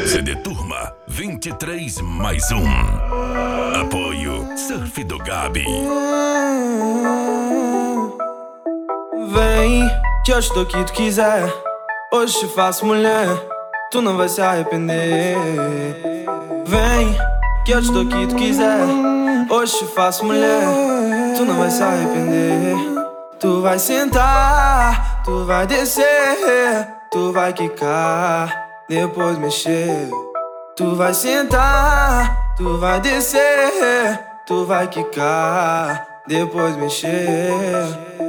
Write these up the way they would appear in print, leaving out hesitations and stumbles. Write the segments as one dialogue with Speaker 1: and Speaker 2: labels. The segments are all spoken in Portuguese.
Speaker 1: CD Turma 23 mais um. Apoio Surf do Gabi.
Speaker 2: Vem, que eu estou que tu quiser. Hoje te faço mulher, tu não vai se arrepender. Vem, que eu estou que tu quiser. Hoje te faço mulher, tu não vai se arrepender. Tu vai sentar, tu vai descer, tu vai quicar, depois mexer. Tu vai sentar, tu vai descer, tu vai quicar, depois mexer.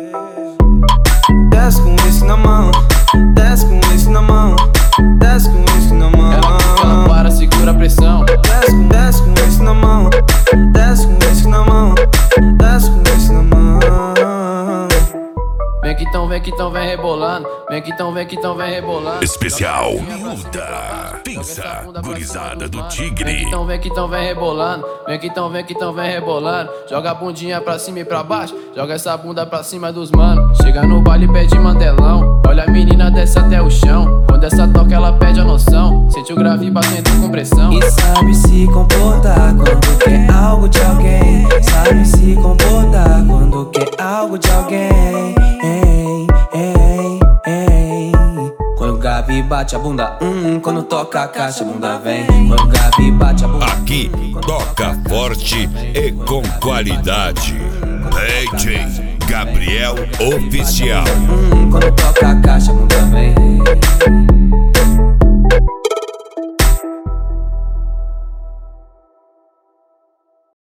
Speaker 2: Desce com isso na mão, desce com isso na mão, desce com isso na mão.
Speaker 3: Ela para, segura a pressão.
Speaker 2: Desce com isso na mão, desce com isso na mão, desce com isso na mão.
Speaker 3: Vem que então, vem rebolando. Vem que então, vem rebolando.
Speaker 1: Especial Miúda, Pinça, gurizada do Tigre.
Speaker 3: Vem que então, vem rebolando. Vem que então, vem rebolando. Joga a bundinha pra cima e pra baixo. Joga essa bunda pra cima dos mano. Chega no baile e pede mandelão. Olha a menina, desce até o chão. Quando essa toca ela perde a noção. Sente o grave batendo com pressão.
Speaker 2: E sabe se comportar quando quer algo de alguém. Sabe se comportar quando quer algo de alguém. Quando o Gabi bate a bunda, quando toca a caixa a bunda vem. Quando o Gabi bate a bunda.
Speaker 1: Aqui toca forte e com qualidade. DJ Gabriel Oficial.
Speaker 2: Quando toca a caixa a bunda vem.